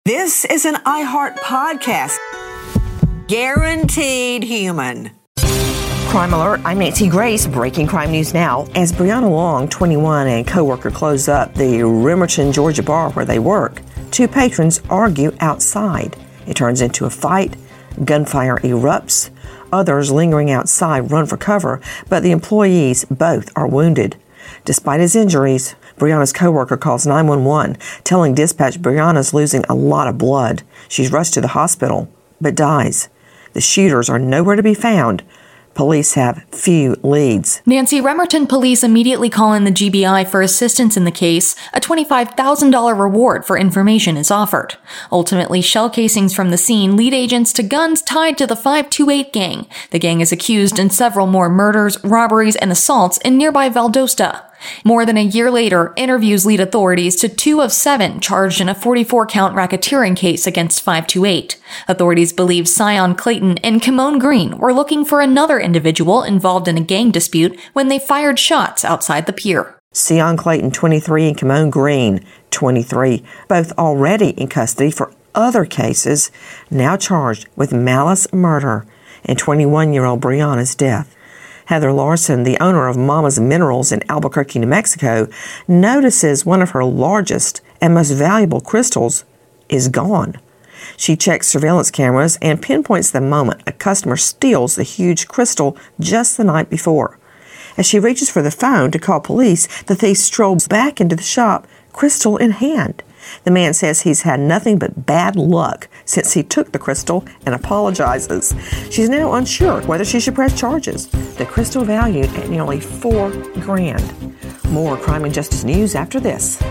This is an iHeart podcast. Guaranteed human. Crime Alert, I'm Nancy Grace. Breaking crime news now. As Brianna Long, 21, and co-worker close up the Rimerton, Georgia bar where they work, two patrons argue outside. It turns into a fight. Gunfire erupts. Others lingering outside run for cover, but the employees both are wounded. Despite his injuries, Brianna's co-worker calls 911, telling dispatch Brianna's losing a lot of blood. She's rushed to the hospital, but dies. The shooters are nowhere to be found. Police have few leads. Nancy, Rimerton police immediately call in the GBI for assistance in the case. A $25,000 reward for information is offered. Ultimately, shell casings from the scene lead agents to guns tied to the 528 gang. The gang is accused in several more murders, robberies, and assaults in nearby Valdosta. More than a year later, interviews lead authorities to 2 of 7 charged in a 44-count racketeering case against 528. Authorities believe Sion Clayton and Kimone Green were looking for another individual involved in a gang dispute when they fired shots outside the pier. Sion Clayton, 23, and Kimone Green, 23, both already in custody for other cases, now charged with malice murder and 21-year-old Brianna's death. Heather Larson, the owner of Mama's Minerals in Albuquerque, New Mexico, notices one of her largest and most valuable crystals is gone. She checks surveillance cameras and pinpoints the moment a customer steals the huge crystal just the night before. As she reaches for the phone to call police, the thief strolls back into the shop, crystal in hand. The man says he's had nothing but bad luck since he took the crystal and apologizes. She's now unsure whether she should press charges. The crystal valued at nearly $4,000. More crime and justice news after this.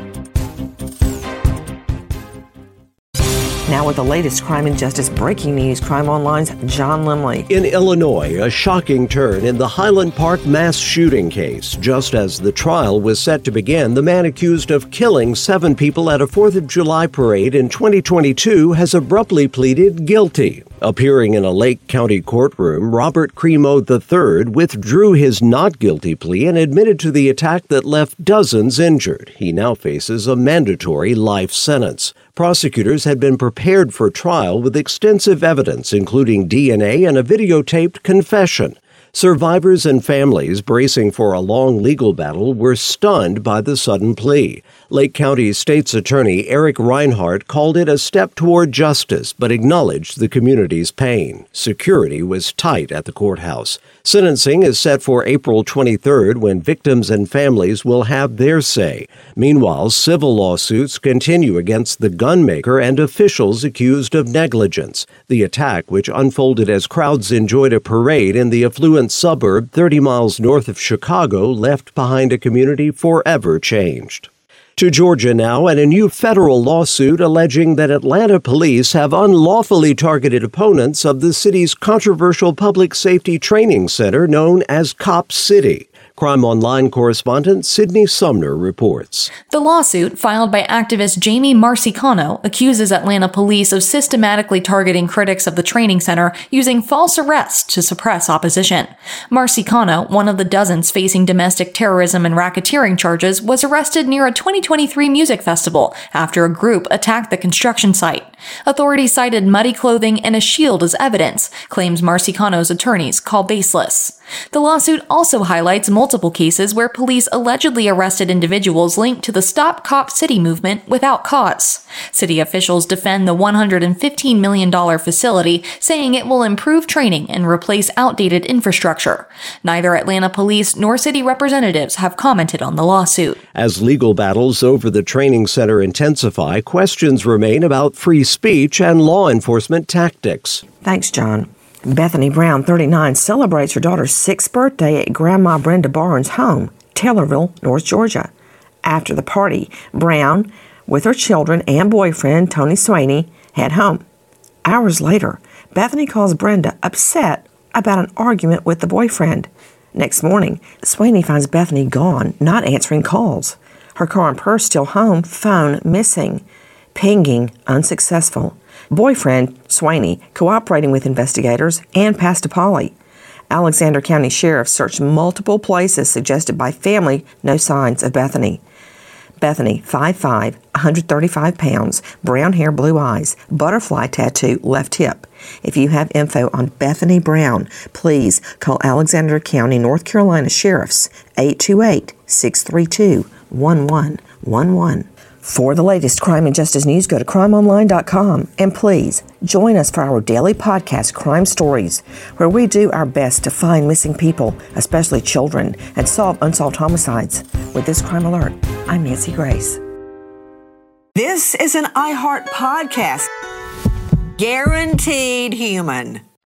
Now with the latest crime and justice breaking news, Crime Online's John Limley. In Illinois, a shocking turn in the Highland Park mass shooting case. Just as the trial was set to begin, the man accused of killing 7 people at a 4th of July parade in 2022 has abruptly pleaded guilty. Appearing in a Lake County courtroom, Robert Cremo III withdrew his not guilty plea and admitted to the attack that left dozens injured. He now faces a mandatory life sentence. Prosecutors had been prepared for trial with extensive evidence, including DNA and a videotaped confession. Survivors and families bracing for a long legal battle were stunned by the sudden plea. Lake County State's Attorney Eric Reinhardt called it a step toward justice, but acknowledged the community's pain. Security was tight at the courthouse. Sentencing is set for April 23rd, when victims and families will have their say. Meanwhile, civil lawsuits continue against the gunmaker and officials accused of negligence. The attack, which unfolded as crowds enjoyed a parade in the affluent suburb 30 miles north of Chicago, left behind a community forever changed. To Georgia now, and a new federal lawsuit alleging that Atlanta police have unlawfully targeted opponents of the city's controversial public safety training center known as Cop City. Crime Online correspondent Sydney Sumner reports. The lawsuit, filed by activist Jamie Marcicano, accuses Atlanta police of systematically targeting critics of the training center using false arrests to suppress opposition. Marcicano, one of the dozens facing domestic terrorism and racketeering charges, was arrested near a 2023 music festival after a group attacked the construction site. Authorities cited muddy clothing and a shield as evidence, claims Marcicano's attorneys call baseless. The lawsuit also highlights multiple cases where police allegedly arrested individuals linked to the Stop Cop City movement without cause. City officials defend the $115 million facility, saying it will improve training and replace outdated infrastructure. Neither Atlanta police nor city representatives have commented on the lawsuit. As legal battles over the training center intensify, questions remain about free speech and law enforcement tactics. Thanks, John. Bethany Brown, 39, celebrates her daughter's 6th birthday at Grandma Brenda Barnes' home, Taylorville, North Georgia. After the party, Brown, with her children and boyfriend, Tony Swaney, head home. Hours later, Bethany calls Brenda upset about an argument with the boyfriend. Next morning, Swaney finds Bethany gone, not answering calls. Her car and purse still home, phone missing. Pinging unsuccessful. Boyfriend, Swaney, cooperating with investigators and passed to Polly. Alexander County Sheriff searched multiple places suggested by family, no signs of Bethany. Bethany, 5'5", 135 pounds, brown hair, blue eyes, butterfly tattoo, left hip. If you have info on Bethany Brown, please call Alexander County, North Carolina Sheriff's 828-632-1111. For the latest crime and justice news, go to crimeonline.com. And please join us for our daily podcast, Crime Stories, where we do our best to find missing people, especially children, and solve unsolved homicides. With this crime alert, I'm Nancy Grace. This is an iHeart podcast. Guaranteed human.